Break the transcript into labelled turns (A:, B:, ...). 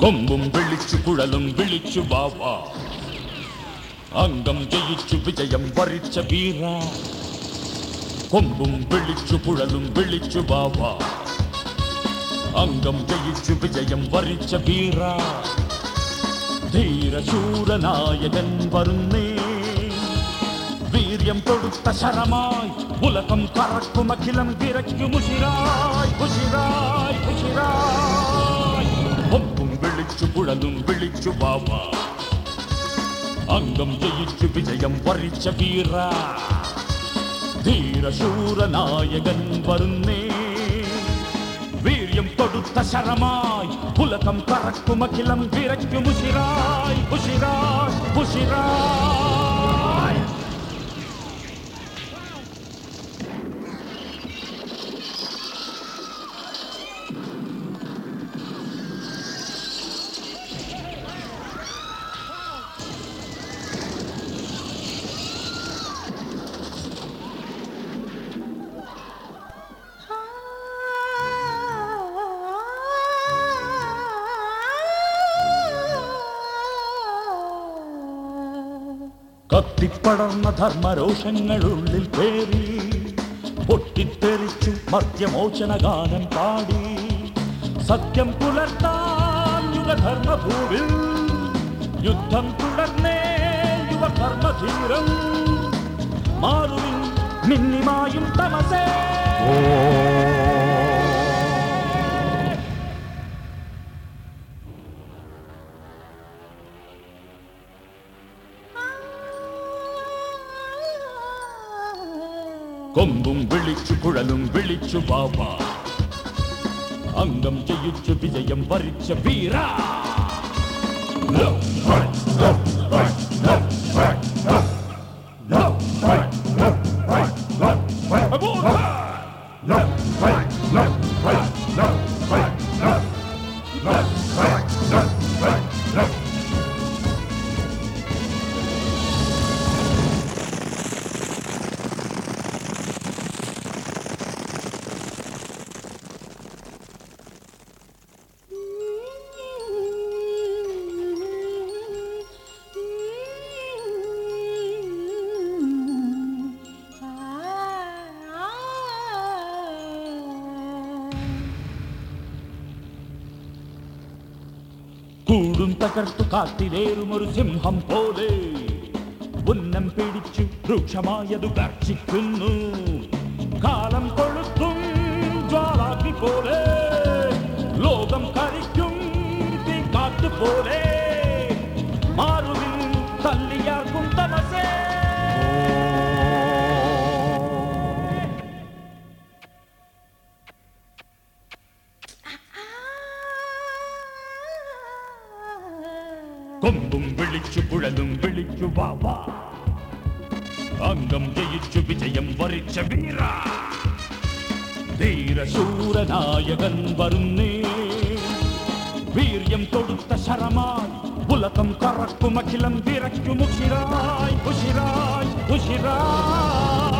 A: കൊമ്പും വിളിച്ചു കുഴലും വിളിച്ചു വാവാ അംഗം ജയിച്ചു വിജയം വരിച്ച വീര കൊമ്പും വിളിച്ചു കുഴലും വിളിച്ചു വാവാ അംഗം ജയിച്ചു വിജയം വരിച്ച വീര ധീരശൂരനായകൻ വരുന്നേ വീര്യം കൊടുത്ത ശരമായി ഉലകം കറക്കും അഖിലം വിരയ്ക്കും ഉശിരായി ഉശിരായി ഉശിരായി കൊമ്പും വിളിച്ചു കുഴലും വിളിച്ചു വാവാ അംഗം ജയിച്ചു വിജയം വരിച്ച വീര ധീരശൂരനായകൻ വരുന്നേ വീര്യം കൊടുത്ത ശരമായി ഉലകം കറക്കും അഖിലം വിരയ്ക്കും ഉശിരായി ഉശിരായി ഉശിരായി കത്തിപ്പടർന്ന ധർമ്മരോഷങ്ങളുള്ളിൽ പേറി പൊട്ടിത്തെറിച്ചു മർത്യമോചന ഗാനം പാടി സത്യം പുലർത്താൻ യുഗധർമ്മഭൂവിൽ യുദ്ധം തുടർന്നേ യുവകർമ്മധീരം മാറുവിൻ മിന്നിമായും തമസേ കൊമ്പും വിളിച്ചു കുഴലും വിളിച്ചു വാവാ അംഗം ജയിച്ചു വിജയം വരിച്ച വീര കൂടും തകർത്തു കാത്തിലേറും ഒരു സിംഹം പോലെ ഉന്നം പിടിച്ചു രൂക്ഷമായതു ഗർജിക്കുന്നു കാലം കൊളുത്തും ജ്വാലാഗ്നി പോലെ ലോകം കരിക്കും തീക്കാറ്റ് പോലെ മാറുവിൻ തല്ലിയാർക്കും തമസേ കൊമ്പും വിളിച്ചു കുഴലും വിളിച്ചു വാവാ അംഗം ജയിച്ചു വിജയം വരിച്ച വീര ധീരശൂരനായകൻ വരുന്നേ വീര്യം കൊടുത്ത ശരമായി ഉലകം കറക്കും അഖിലം വിരയ്ക്കും ഉശിരായി ഉശിരായി ഉശിരായി